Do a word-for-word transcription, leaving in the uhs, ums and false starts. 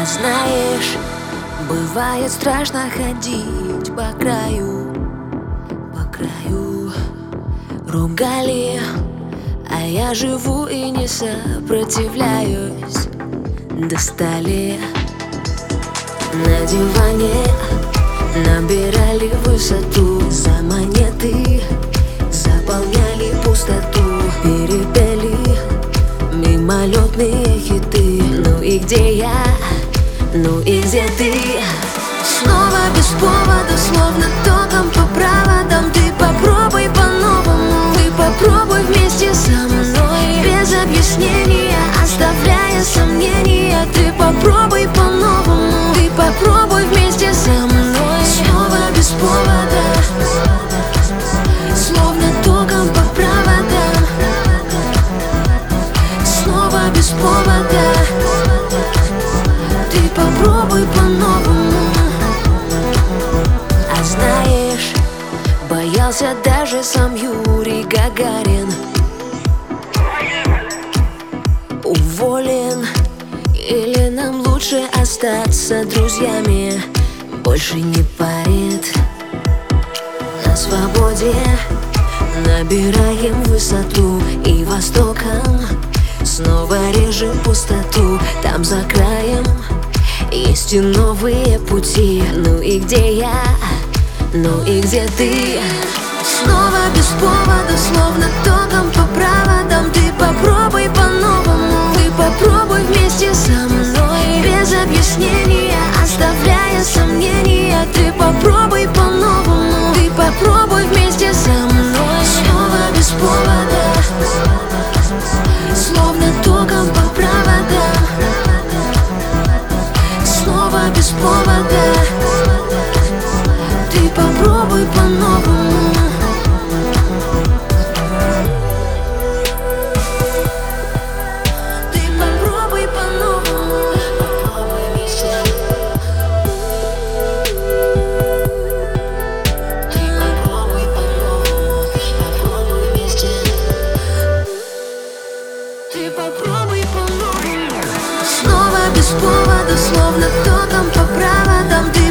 Знаешь, бывает страшно ходить по краю, по краю. Ругали, а я живу и не сопротивляюсь. Достали на диване, набирали высоту. За монеты заполняли пустоту. Перепели мимолетные хиты. Ну и где я? Ну и где ты? Снова без повода, словно током по проводам. Ты попробуй по-новому, ты попробуй вместе со мной. Без объяснения, оставляя сомнения. Ты попробуй по-новому, ты попробуй вместе со мной. Снова без повода, словно током по проводам. Снова без повода, ты попробуй по-новому. А знаешь, боялся даже сам Юрий Гагарин. Уволен, или нам лучше остаться друзьями? Больше не парит. На свободе набираем высоту. И востоком снова режем пустоту. Там за краем есть и новые пути. Ну и где я? Ну и где ты? Снова без повода, словно током по проводам. Ты попробуй по-новому, ты попробуй вместе со мной. Без объяснения, оставляя сомнения. Ты попробуй по-новому, ты попробуй вместе со мной. Снова без повода, словно током по проводам. Снова без повода, ты попробуй по-новому. Ты попробуй по-новому. Попробуй вместе. Ты попробуй по-новому. Попробуй вместе. Ты попробуй по-новому. Снова без повода, словно током по проводам. Ты